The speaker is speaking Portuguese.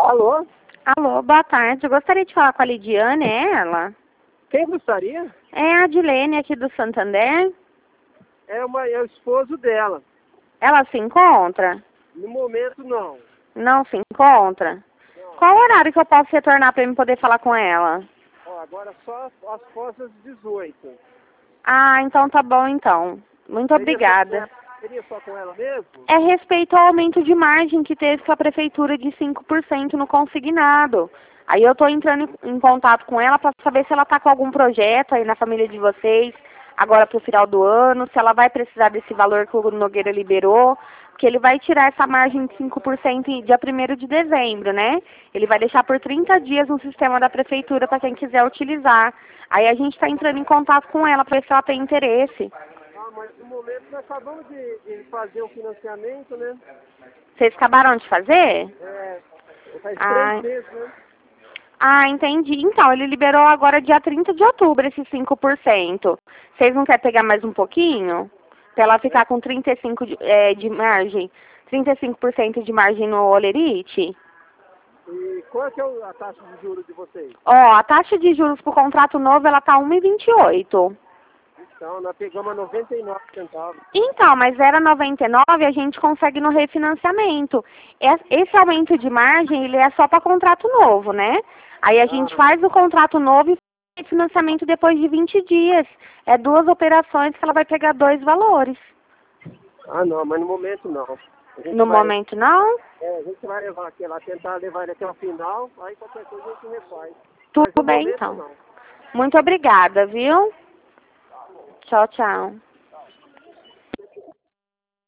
Alô? Alô, boa tarde. Eu gostaria de falar com a Lidiane, é ela? Quem gostaria? É a Adilene aqui do Santander. É o esposo dela. Ela se encontra? No momento, não. Não se encontra? Não. Qual horário que eu posso retornar para eu poder falar com ela? Ó, agora só após as 18. Ah, então tá bom então. Muito obrigada. Seria só com ela mesmo? É respeito ao aumento de margem que teve com a prefeitura de 5% no consignado. Aí eu estou entrando em contato com ela para saber se ela está com algum projeto aí na família de vocês, agora para o final do ano, se ela vai precisar desse valor que o Nogueira liberou, porque ele vai tirar essa margem de 5% dia 1º de dezembro, né? Ele vai deixar por 30 dias no sistema da prefeitura para quem quiser utilizar. Aí a gente está entrando em contato com ela para ver se ela tem interesse. Ah, mas no momento nós acabamos de fazer o financiamento, né? Vocês acabaram de fazer? É, faz Ah, 3 meses, né? ah, entendi. Então, ele liberou agora dia 30 de outubro esses 5%. Vocês não querem pegar mais um pouquinho? Pra ela ficar com 35% de margem? 35% de margem no Olerite? E qual que é a taxa de juros de vocês? Ó, a taxa de juros pro contrato novo, ela tá 1,28. Então, nós pegamos a 99 centavos. Então, mas era 99, a gente consegue no refinanciamento. Esse aumento de margem, ele é só para contrato novo, né? Aí a gente faz o contrato novo e financiamento depois de 20 dias. É 2 operações que ela vai pegar 2 valores. Ah, não, mas no momento não. No momento não? A gente vai levar aqui, ela tentar levar ele até o final, aí qualquer coisa a gente refaz. Mas Tudo no bem, momento então. não. Muito obrigada, viu? Tchau, tchau.